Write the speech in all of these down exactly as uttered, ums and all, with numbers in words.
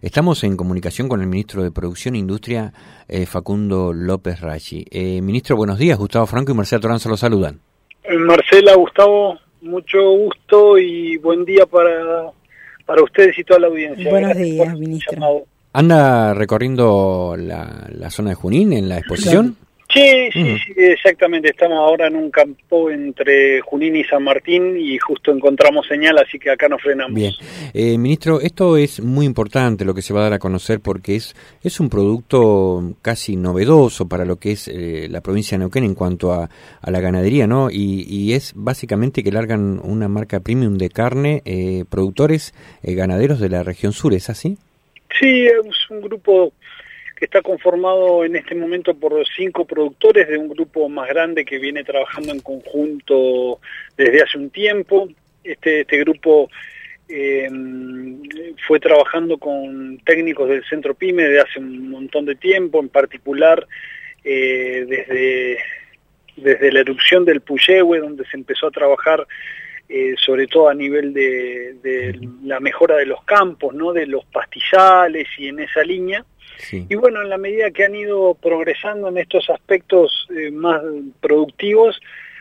Estamos en comunicación con el ministro de Producción e Industria, eh, Facundo López Raggi. Eh, ministro, buenos días. Gustavo Franco y Marcela Toranzo lo saludan. Marcela, Gustavo, mucho gusto y buen día para, para ustedes y toda la audiencia. Buenos Gracias días, ministro. Llamado. ¿Anda recorriendo la, la zona de Junín en la exposición? Sí, sí, Uh-huh. sí, exactamente. Estamos ahora en un campo entre Junín y San Martín y justo encontramos señal, así que acá nos frenamos. Bien. Eh, ministro, esto es muy importante lo que se va a dar a conocer porque es es un producto casi novedoso para lo que es eh, la provincia de Neuquén en cuanto a, a la ganadería, ¿no? Y, y es básicamente que largan una marca premium de carne, eh, productores eh, ganaderos de la región sur, ¿es así? Sí, es un grupo que está conformado en este momento por cinco productores de un grupo más grande que viene trabajando en conjunto desde hace un tiempo. Este, este grupo eh, fue trabajando con técnicos del Centro Pyme desde hace un montón de tiempo, en particular eh, desde, desde la erupción del Puyehue, donde se empezó a trabajar Eh, sobre todo a nivel de, de la mejora de los campos, ¿no? De los pastizales y en esa línea. Sí. Y bueno, en la medida que han ido progresando en estos aspectos eh, más productivos,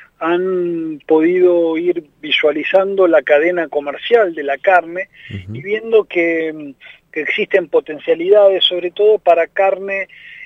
han podido ir visualizando la cadena comercial de la carne uh-huh. y viendo que, que existen potencialidades, sobre todo para carne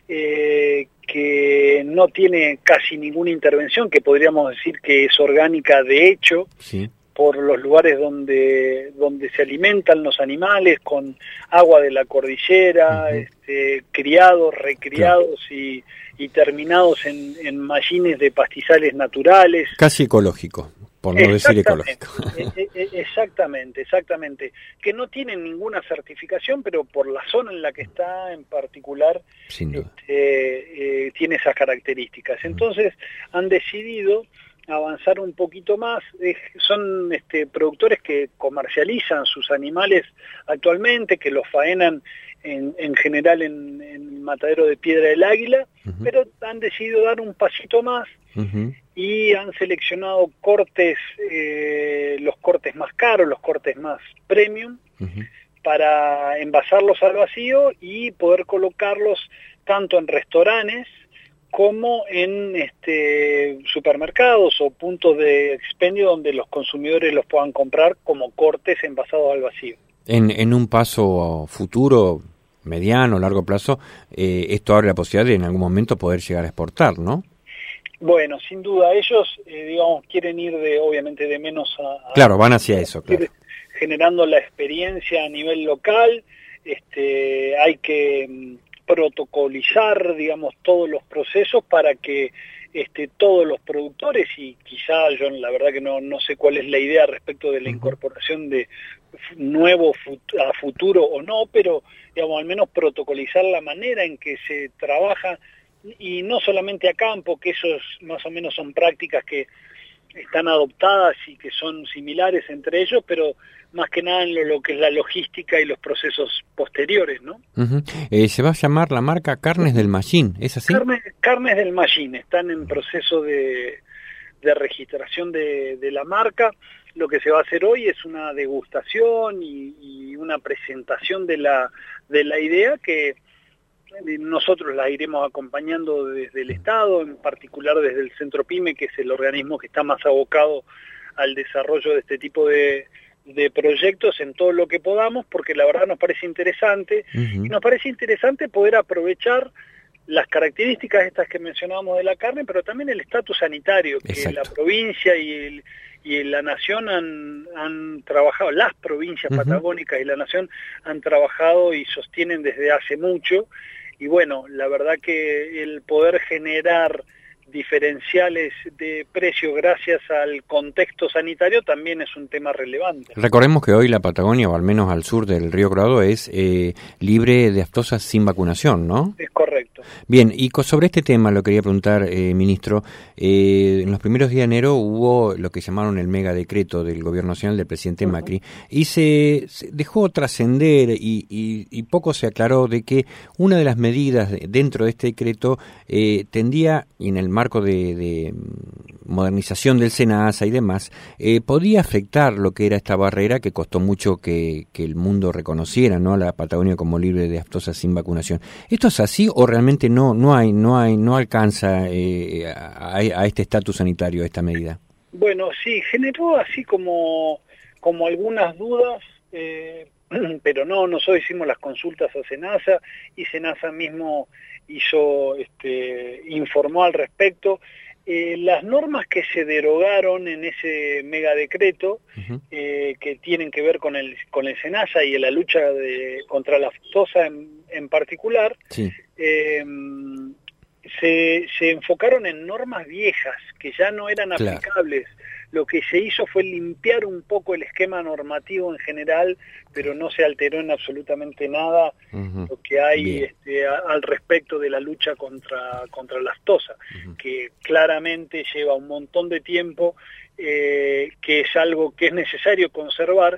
eh, que no tiene casi ninguna intervención, que podríamos decir que es orgánica de hecho, sí. por los lugares donde donde se alimentan los animales, con agua de la cordillera, uh-huh. este, criados, recriados claro. y, y terminados en, en mallines de pastizales naturales. Casi ecológico, por no decir ecológico. Exactamente, exactamente. Que no tienen ninguna certificación, pero por la zona en la que está en particular este, eh, tiene esas características. Entonces han decidido avanzar un poquito más. Eh, son este, productores que comercializan sus animales actualmente, que los faenan en, en general en, en el matadero de Piedra del Águila, uh-huh. pero han decidido dar un pasito más uh-huh. y han seleccionado cortes, eh, los cortes más caros, los cortes más premium, uh-huh. para envasarlos al vacío y poder colocarlos tanto en restaurantes como en este, supermercados o puntos de expendio donde los consumidores los puedan comprar como cortes envasados al vacío. En, en un paso futuro, mediano, largo plazo, eh, esto abre la posibilidad de en algún momento poder llegar a exportar, ¿no? Bueno, sin duda, ellos, eh, digamos, quieren ir de, obviamente, de menos a... a claro, van hacia eso, claro. Generando la experiencia a nivel local, este, hay que protocolizar, digamos, todos los procesos para que este, todos los productores, y quizá yo la verdad que no, no sé cuál es la idea respecto de la uh-huh. incorporación de nuevo fut- a futuro o no, pero digamos, al menos protocolizar la manera en que se trabaja, y no solamente a campo, que esos más o menos son prácticas que están adoptadas y que son similares entre ellos, pero más que nada en lo, lo que es la logística y los procesos posteriores, ¿no? Uh-huh. Eh, se va a llamar la marca Carnes del Mallín, ¿es así? Carne, Carnes del Mallín, están en proceso de, de registración de, de la marca. Lo que se va a hacer hoy es una degustación y, y una presentación de la, de la idea que nosotros la iremos acompañando desde el Estado, en particular desde el Centro Pyme, que es el organismo que está más abocado al desarrollo de este tipo de, de proyectos en todo lo que podamos, porque la verdad nos parece interesante, uh-huh. y nos parece interesante poder aprovechar las características estas que mencionábamos de la carne, pero también el estatus sanitario, que Exacto. la provincia y el y la nación han, han trabajado, las provincias uh-huh. patagónicas y la nación han trabajado y sostienen desde hace mucho. Y bueno, la verdad que el poder generar diferenciales de precio gracias al contexto sanitario también es un tema relevante. Recordemos que hoy la Patagonia, o al menos al sur del río Colorado, es eh, libre de aftosas sin vacunación, ¿no? Es correcto. Bien, y sobre este tema lo quería preguntar, eh, ministro. Eh, en los primeros días de enero hubo lo que llamaron el mega decreto del gobierno nacional del presidente uh-huh. Macri, y se, se dejó trascender y, y, y poco se aclaró de que una de las medidas dentro de este decreto eh, tendía, y en el marco de, de modernización del SENASA y demás, eh, podía afectar lo que era esta barrera que costó mucho que, que el mundo reconociera, ¿no?, a la Patagonia como libre de aftosa sin vacunación. ¿Esto es así o realmente no no hay no hay no alcanza eh, a, a este estatus sanitario esta medida? Bueno, sí, generó así como, como algunas dudas, eh, pero no, nosotros hicimos las consultas a SENASA y SENASA mismo hizo, este, informó al respecto. Eh, las normas que se derogaron en ese megadecreto, uh-huh. eh, que tienen que ver con el con el SENASA y la lucha de, contra la aftosa en, en particular, sí. eh, se, se enfocaron en normas viejas que ya no eran claro. aplicables. Lo que se hizo fue limpiar un poco el esquema normativo en general, pero no se alteró en absolutamente nada uh-huh. lo que hay este, a, al respecto de la lucha contra, contra la aftosa, uh-huh. que claramente lleva un montón de tiempo, eh, que es algo que es necesario conservar,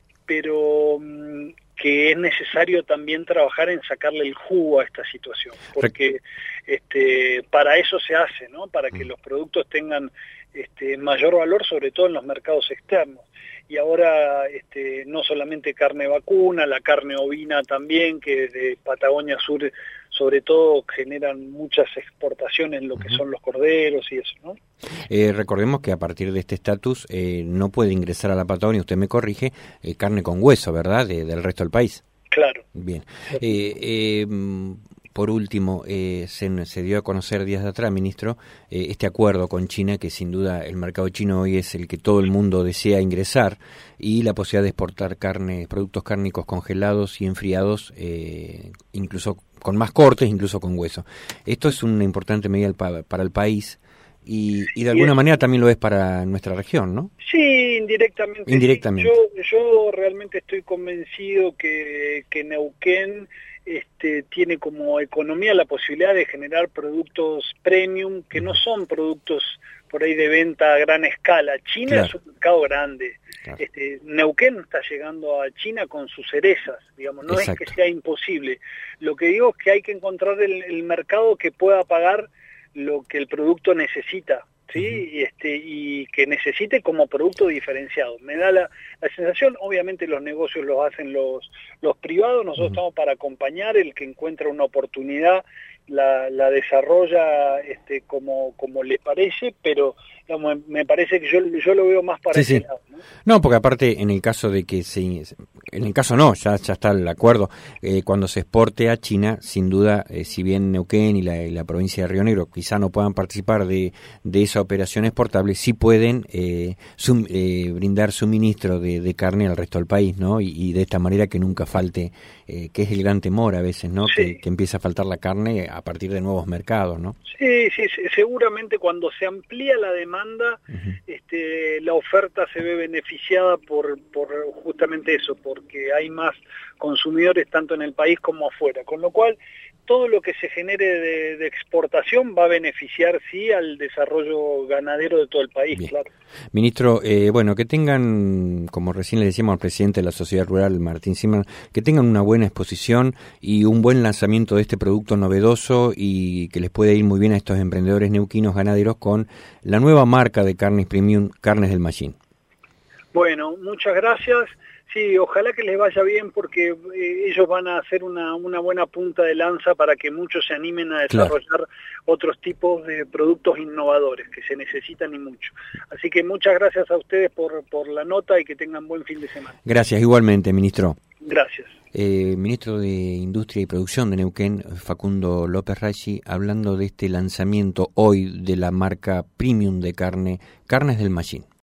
pero um, que es necesario también trabajar en sacarle el jugo a esta situación, porque este, para eso se hace, ¿no? Para que uh-huh. los productos tengan Este, mayor valor, sobre todo en los mercados externos. Y ahora este, no solamente carne vacuna, la carne ovina también, que desde Patagonia Sur sobre todo generan muchas exportaciones en lo que uh-huh. son los corderos y eso, ¿no? Eh, recordemos que a partir de este estatus eh, no puede ingresar a la Patagonia, usted me corrige, eh, carne con hueso, ¿verdad?, de, del resto del país. Claro. Bien. Eh, eh, Por último, eh, se, se dio a conocer días de atrás, ministro, eh, este acuerdo con China, que sin duda el mercado chino hoy es el que todo el mundo desea ingresar, y la posibilidad de exportar carne, productos cárnicos congelados y enfriados, eh, incluso con más cortes, incluso con hueso. Esto es una importante medida pa, para el país y, y de alguna y manera también lo es para nuestra región, ¿no? Sí, indirectamente. Indirectamente. Yo, yo realmente estoy convencido que, que Neuquén Este, tiene como economía la posibilidad de generar productos premium que no son productos por ahí de venta a gran escala. China claro. es un mercado grande. Claro. Este, Neuquén está llegando a China con sus cerezas, digamos, no Exacto. es que sea imposible. Lo que digo es que hay que encontrar el, el mercado que pueda pagar lo que el producto necesita, ¿sí? Uh-huh. y, este, y que necesite como producto diferenciado. Me da la, la sensación, obviamente los negocios los hacen los, los privados, nosotros uh-huh. estamos para acompañar, el que encuentra una oportunidad la, la desarrolla este, como, como le parece, pero digamos, me parece que yo, yo lo veo más para sí, ese sí. lado, ¿no? No, porque aparte en el caso de que se, en el caso no, ya, ya está el acuerdo, eh, cuando se exporte a China, sin duda, eh, si bien Neuquén y la, y la provincia de Río Negro quizá no puedan participar de, de esa operación exportable, sí pueden eh, sum, eh, brindar suministro de, de carne al resto del país, ¿no? Y, y de esta manera que nunca falte, eh, que es el gran temor a veces, ¿no? Sí. Que, que empieza a faltar la carne a partir de nuevos mercados, ¿no? Sí, sí, sí, seguramente cuando se amplía la demanda, uh-huh. este, la oferta se ve beneficiada por, por justamente eso, porque hay más consumidores tanto en el país como afuera, con lo cual todo lo que se genere de, de exportación va a beneficiar, sí, al desarrollo ganadero de todo el país, Bien. Claro. Ministro, eh, bueno, que tengan, como recién le decíamos al presidente de la Sociedad Rural, Martín Zimmerman, que tengan una buena exposición y un buen lanzamiento de este producto novedoso y que les puede ir muy bien a estos emprendedores neuquinos ganaderos con la nueva marca de carnes premium, Carnes del Machín. Bueno, muchas gracias. Sí, ojalá que les vaya bien porque eh, ellos van a hacer una, una buena punta de lanza para que muchos se animen a desarrollar claro. otros tipos de productos innovadores que se necesitan y mucho. Así que muchas gracias a ustedes por, por la nota y que tengan buen fin de semana. Gracias, igualmente, ministro. Gracias. Eh, ministro de Industria y Producción de Neuquén, Facundo López Raggi, hablando de este lanzamiento hoy de la marca premium de carne, Carnes del Machín.